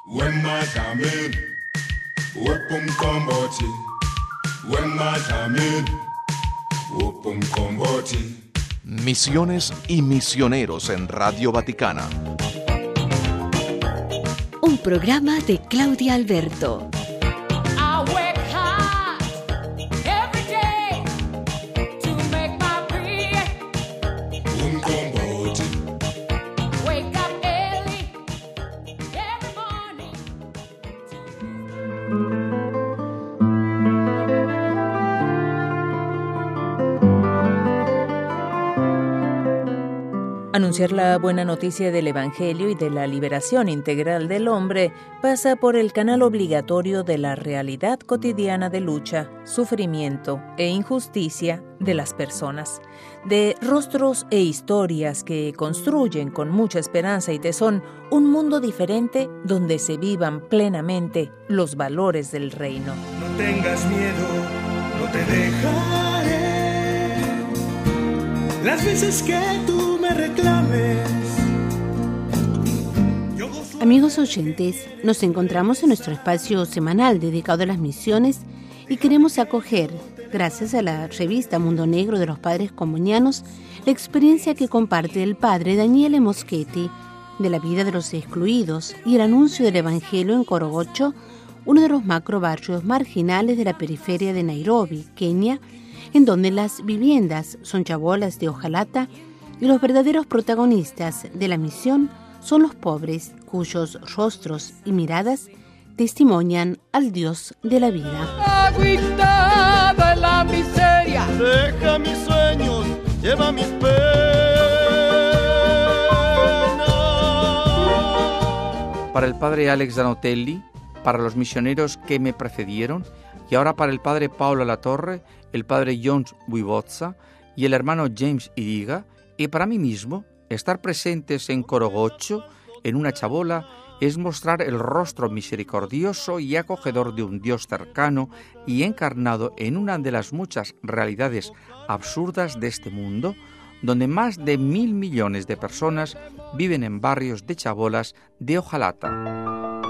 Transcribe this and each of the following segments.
Misiones y misioneros en Radio Vaticana. Un programa de Claudia Alberto. Anunciar la buena noticia del Evangelio y de la liberación integral del hombre pasa por el canal obligatorio de la realidad cotidiana de lucha, sufrimiento e injusticia de las personas, de rostros e historias que construyen con mucha esperanza y tesón un mundo diferente donde se vivan plenamente los valores del reino. No tengas miedo, no te dejaré. Las veces que tú me reclames. Amigos oyentes, nos encontramos en nuestro espacio semanal dedicado a las misiones y queremos acoger, gracias a la revista Mundo Negro de los Padres Comunianos, la experiencia que comparte el padre Daniele Moschetti de la vida de los excluidos y el anuncio del Evangelio en Korogocho, uno de los macrobarrios marginales de la periferia de Nairobi, Kenia, en donde las viviendas son chabolas de hojalata y los verdaderos protagonistas de la misión son los pobres, cuyos rostros y miradas testimonian al Dios de la vida. Agüitada en la miseria, deja mis sueños, lleva mis penas. Para el padre Alex Danotelli, para los misioneros que me precedieron, y ahora para el padre Paolo Latorre, el padre Jones Buibozza y el hermano James Iriga, y para mí mismo, estar presentes en Korogocho, en una chabola, es mostrar el rostro misericordioso y acogedor de un Dios cercano y encarnado en una de las muchas realidades absurdas de este mundo, donde más de 1.000 millones de personas viven en barrios de chabolas de hojalata.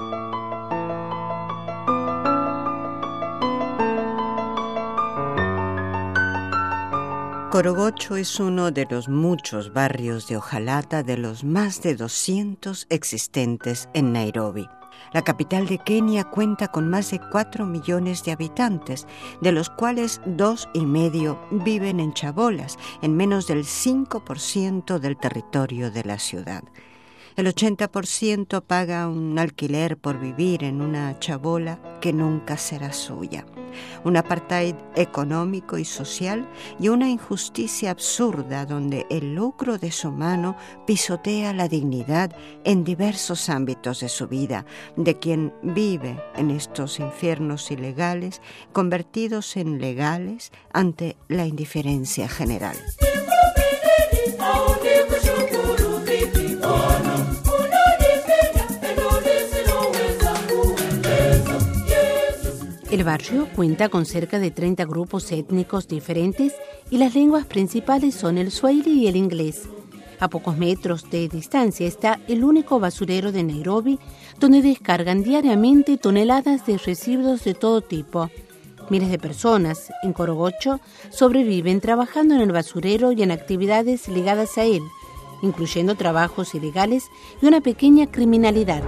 Korogocho es uno de los muchos barrios de hojalata de los más de 200 existentes en Nairobi. La capital de Kenia cuenta con más de 4 millones de habitantes, de los cuales 2,5 viven en chabolas, en menos del 5% del territorio de la ciudad. El 80% paga un alquiler por vivir en una chabola que nunca será suya. Un apartheid económico y social y una injusticia absurda donde el lucro de su mano pisotea la dignidad en diversos ámbitos de su vida, de quien vive en estos infiernos ilegales, convertidos en legales ante la indiferencia general. El barrio cuenta con cerca de 30 grupos étnicos diferentes y las lenguas principales son el swahili y el inglés. A pocos metros de distancia está el único basurero de Nairobi, donde descargan diariamente toneladas de residuos de todo tipo. Miles de personas en Korogocho sobreviven trabajando en el basurero y en actividades ligadas a él, incluyendo trabajos ilegales y una pequeña criminalidad.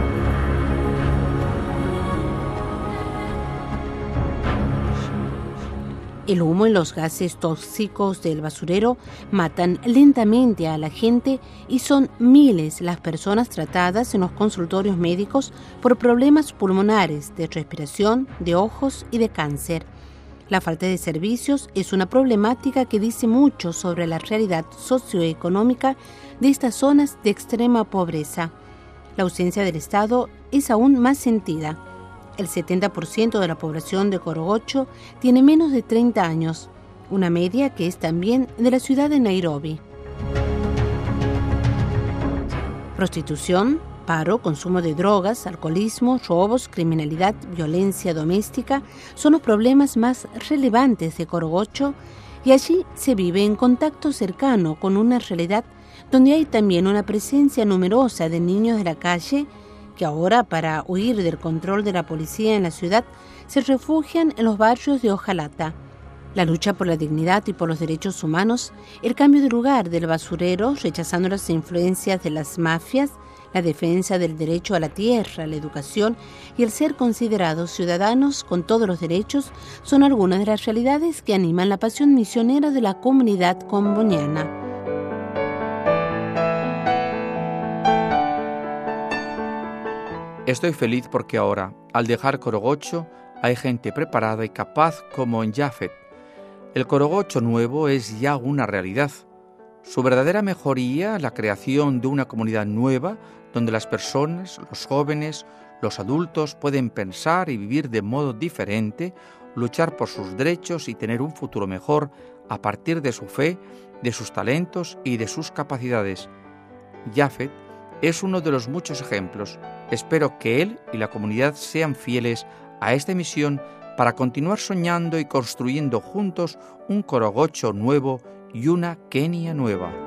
El humo y los gases tóxicos del basurero matan lentamente a la gente y son miles las personas tratadas en los consultorios médicos por problemas pulmonares, de respiración, de ojos y de cáncer. La falta de servicios es una problemática que dice mucho sobre la realidad socioeconómica de estas zonas de extrema pobreza. La ausencia del Estado es aún más sentida. El 70% de la población de Korogocho tiene menos de 30 años, una media que es también de la ciudad de Nairobi. Prostitución, paro, consumo de drogas, alcoholismo, robos, criminalidad, violencia doméstica son los problemas más relevantes de Korogocho y allí se vive en contacto cercano con una realidad donde hay también una presencia numerosa de niños de la calle que ahora, para huir del control de la policía en la ciudad, se refugian en los barrios de Ojalata. La lucha por la dignidad y por los derechos humanos, el cambio de lugar del basurero, rechazando las influencias de las mafias, la defensa del derecho a la tierra, la educación y el ser considerados ciudadanos con todos los derechos son algunas de las realidades que animan la pasión misionera de la comunidad comboniana. Estoy feliz porque ahora, al dejar Corogocho, hay gente preparada y capaz como en Jafet. El Corogocho nuevo es ya una realidad. Su verdadera mejoría, la creación de una comunidad nueva, donde las personas, los jóvenes, los adultos pueden pensar y vivir de modo diferente, luchar por sus derechos y tener un futuro mejor a partir de su fe, de sus talentos y de sus capacidades. Jafet es uno de los muchos ejemplos. Espero que él y la comunidad sean fieles a esta misión para continuar soñando y construyendo juntos un Corogocho nuevo y una Kenia nueva.